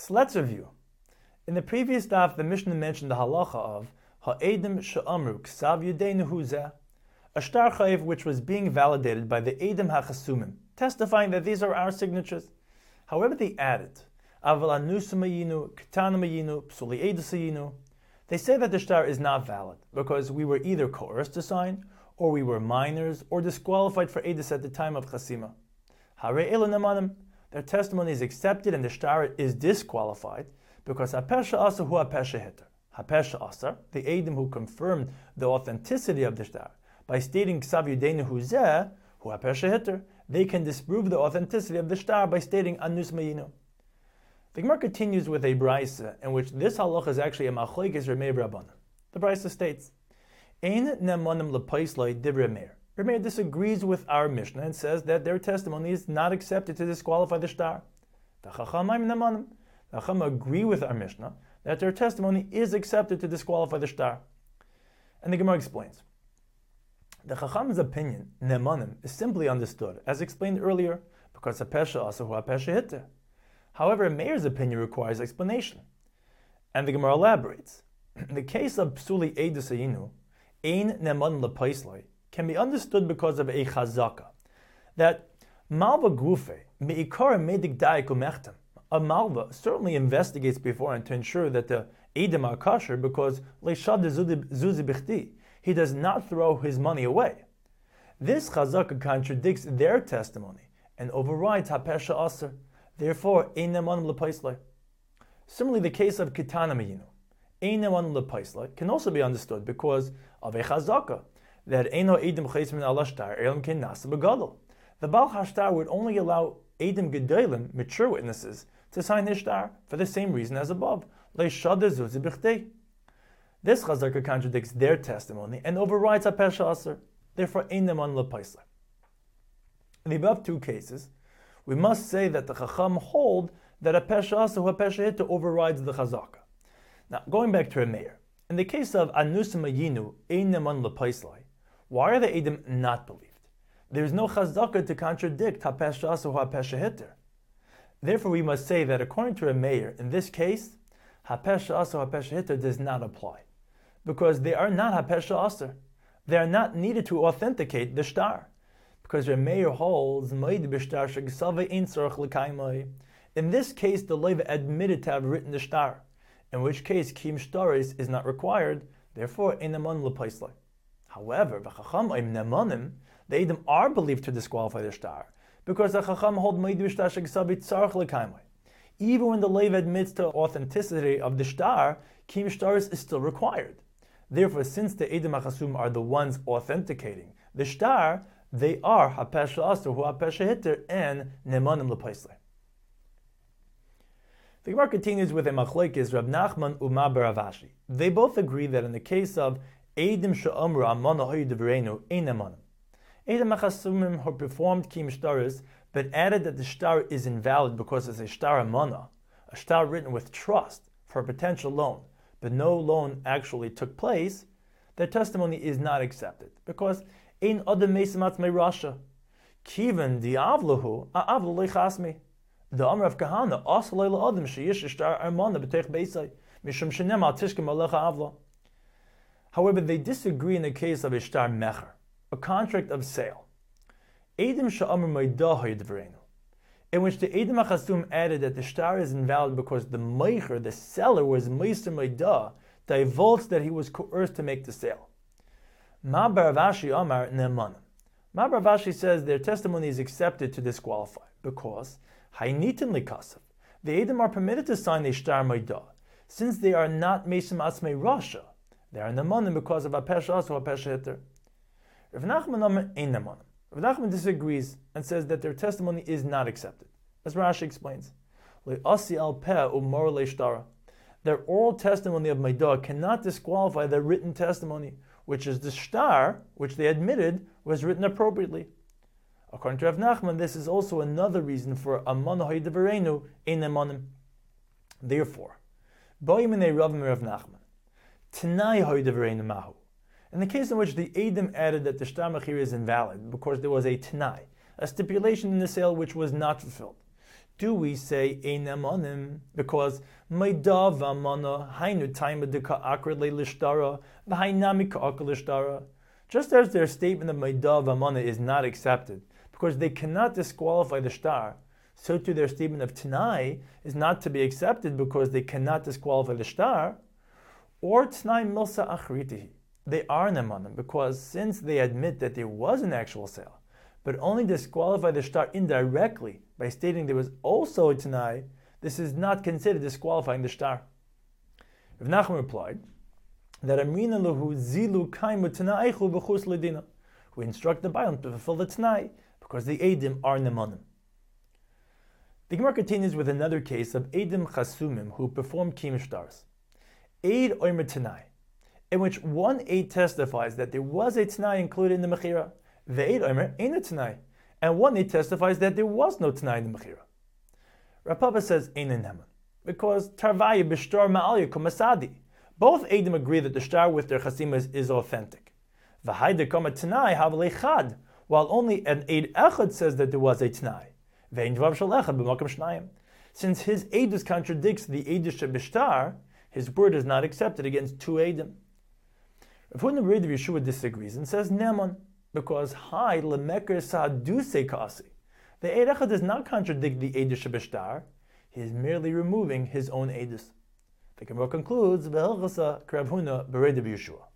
So let's review. In the previous daf, the Mishnah mentioned the halacha of ha'edim she'amru ksav yudeinu huzeh, a shtar chayiv which was being validated by the edim hachasumim, testifying that these are our signatures. However, they added aval anusamayinu, ketanamayinu, psuli edusayinu. They say that the shtar is not valid because we were either coerced to sign, or we were minors, or disqualified for edus at the time of chasima. Hare elu nemanim. Their testimony is accepted and the shtar is disqualified because hapesha asa hu hapesha hitter. Hapesha asa, the edim who confirmed the authenticity of the shtar by stating ksav yudeinu huzeh hu hapesha hitter, they can disprove the authenticity of the shtar by stating anus mayinu. The Gemara continues with a brisa in which this halacha is actually a machlokes Ramei Rabbanan. The brisa states, Ein nemanim lepaisloi divrei Meir. Rameir disagrees with our Mishnah and says that their testimony is not accepted to disqualify the shtar. The Chacham agree with our Mishnah that their testimony is accepted to disqualify the shtar. And the Gemara explains. The Chacham's opinion, nemanim, is simply understood, as explained earlier, because hapesha asa hu hapesha hitter. However, Meir's opinion requires explanation. And the Gemara elaborates. In the case of psuli edusayinu, ein nemanim lepaisloi, can be understood because of a chazaka, that malva gufe meikara medik daik umechtem. A malva certainly investigates beforehand to ensure that the edim are kosher because leishad zuzi bichti, he does not throw his money away. This chazaka contradicts their testimony and overrides hapesha aser. Therefore, ein nemanim lepaisloi. Similarly, the case of kitana meyinu, ein nemanim lepaisloi, can also be understood because of a chazaka, that eino edim chesmin ala shtar elam ken nasa begadol. The Baal HaShtar would only allow edim gedolim, mature witnesses, to sign his shtar for the same reason as above. Leishada zuzi b'chtei. This chazaka contradicts their testimony and overrides hapesha aser. Therefore, ein nemanim lepaisloi. In the above two cases, we must say that the Chacham hold that hapesha aser hu hapesha hitter overrides the chazaka. Now, going back to Rameir, in the case of anusamayinu ein nemanim lepaisloi, why are the edim not believed? There is no chazaka to contradict hapesha asa hu hapesha hitter. Therefore, we must say that according to Rameir, in this case, hapesha asa hu hapesha hitter does not apply, because they are not hapesha asa. They are not needed to authenticate the shtar, because Rameir holds ma'id b'shtar shegisave ein tzarich l'kaimai. In this case, the leiva admitted to have written the shtar, in which case kim shtaris is not required. Therefore, ein nemanim lepaisloi. However, the edim are believed to disqualify the shtar, because the Chacham hold ma'id b'shtar shegisave tzarich l'kaimai. Even when the leiva admits to authenticity of the shtar, kim shtaris is still required. Therefore, since the edim hachasum are the ones authenticating the shtar, they are hapesha aser hu hapesha hitter and nemanim lepaisloi. The Gemara continues with a machlokes Rav Nachman u'ma bar Rav Ashi. They both agree that in the case of edim she'amru amana hayu devreinu ein nemanim, edim hachasumim who performed kim shtaris but added that the shtar is invalid because it's a shtar amana, a shtar written with trust for a potential loan, but no loan actually took place, their testimony is not accepted because ein adam mesim atzmei rasha kiven diavlahu a'avlu leichasmi. The Amr of Kahana also leila adam sheyish shtar amana b'teich beisai mishum shenem al tishkem alecha avla. However, they disagree in the case of a shtar mecher, a contract of sale. Edim she'amr meidah hayidvrenu, in which the edim hachasum added that the shtar is invalid because the meicher, the seller, was meister meidah, divulged that he was coerced to make the sale. Ma bar Rav Ashi amar nemanim. Ma bar Rav Ashi says their testimony is accepted to disqualify because haynitin likasav, the edim are permitted to sign a shtar meidah, since they are not mesim atzmei rasha. They are nemanim because of hapesha asa hu hapesha hitter. Rav Nachman amar ein nemanim. Rav Nachman disagrees and says that their testimony is not accepted. As Rashi explains, le'asi al peh umor le'shtara. Their oral testimony of meidah cannot disqualify their written testimony, which is the shtar, which they admitted was written appropriately. According to Rav Nachman, this is also another reason for amana haydeverenu ein nemanim. Therefore, bo'iminei Rav Nachman, Tanai haydeverenu mahu. In the case in which the edim added that the shtar mechir is invalid because there was a tanai, a stipulation in the sale which was not fulfilled, do we say ein nemanim? Because meidav amana hainu taima deka akra lelishtara v'hainami ka'akra lishtara. Just as their statement of meidav amana is not accepted because they cannot disqualify the shtar, so too their statement of Tanai is not to be accepted because they cannot disqualify the shtar, or Tanai milsa achritihi. They are nemanim because since they admit that there was an actual sale, but only disqualify the shtar indirectly by stating there was also a Tanai, this is not considered disqualifying the shtar. Rav Nachman replied that Amrina lahu zilu kaimu tanaichu b'chus ledina, who instruct the Bailam to fulfill the Tanai because the Eidim are nemanim. The Gemara continues with another case of Eidim Chasumim who perform Kiyum Shtars. Eid Omer Tanai, in which one Eid testifies that there was a Tanai included in the Mechira, Ve'eid Omer Ein a Tanai, and one Eid testifies that there was no Tanai in the Mechira. Rav Papa says Ein Neman, because Tarvaya B'Shtar Ma'al Yakum Masadi. Both Eidim agree that the shtar with their chasimas is authentic. V'Haida Kama Tanai Havle Chad, while only an Eid Echad says that there was a Tanai. Since his Eidus contradicts the Eidus Shebishtar, his word is not accepted against two Eidim. Rav Huna Bered of Yeshua disagrees and says Neman, because Hai Lemeker Sa'aduse Kasi. The Eid Echad does not contradict the Eidus Shebishtar, he is merely removing his own Eidus. The Gemara concludes, V'Hilchasa Rav Huna Bered of Yeshua.